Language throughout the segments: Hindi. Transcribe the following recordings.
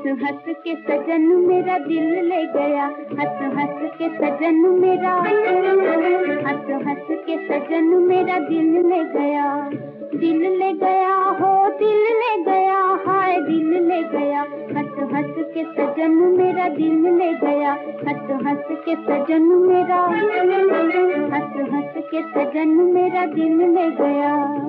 हंस के सजन मेरा दिल ले गया, हंस हंस के सजन मेरा, हंस हंस के सजन मेरा दिल ले गया। दिल ले गया हो दिल ले गया, हाय दिल ले गया, हंस हंस के सजन मेरा दिल ले गया, हंस हंस के सजन मेरा, हंस हंस के सजन मेरा दिल ले गया।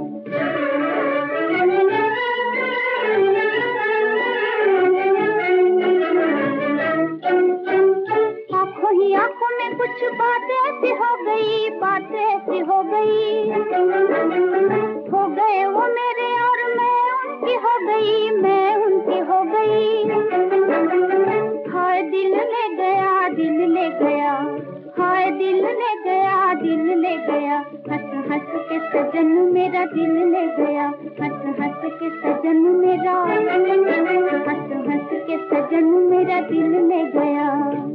आंखों ही आंखों में कुछ बातें ऐसी हो गई, बातें ऐसी हो गई, हो गए वो मेरे और मैं उनकी हो गई, मैं उनकी हो गई। हाय दिल ले गया दिल ले गया, हाय दिल ले गया दिल ले गया, हंस हंस के सजन मेरा दिल ले गया, हंस हंस के सजन मेरा, हंस हंस के सजन मेरा दिल ले गया।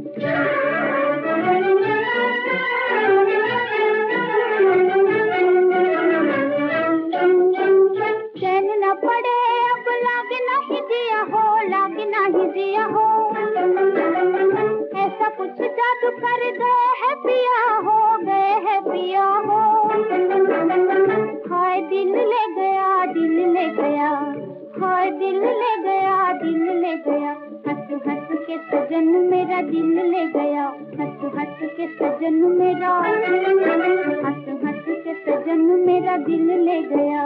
चैन न पड़े अब लागे नहीं दिया हो, लागे नहीं दिया हो, ऐसा कुछ जादू कर गए है पिया हो, गए है पिया हो। हाय दिल ले गया दिल ले गया, हाय दिल ले गया दिल ले गया, हंस हंस के सजन मेरा दिल ले गया, हंस हंस के सजन मेरा, हंस हंस के सजन मेरा दिल ले गया।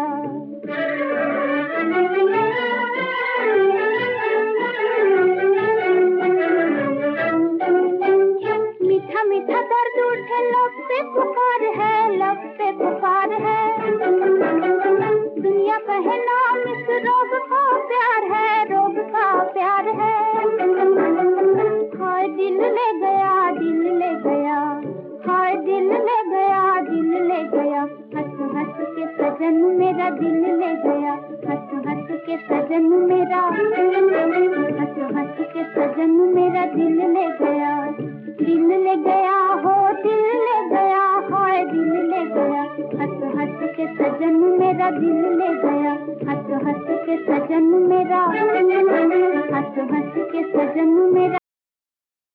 मीठा मीठा दर्द उठे लब पे पुकार है, लब पे पुकार है, दुनिया कहे नाम इस रोग का प्यार है, रोग का प्यार है। हाय दिल ले गया दिल ले गया, हाय दिल ले गया दिल ले गया, हंस हंस के सजन मेरा दिल ले गया, हंस हंस के सजन मेरा, हंस हंस के सजन मेरा दिल ले गया। दिल ले गया हो दिल ले गया, हाय दिल ले गया, हंस हंस के सजन मेरा दिल ले गया, हंस हंस के सजन मेरा, हंस हंस के सजन मेरा।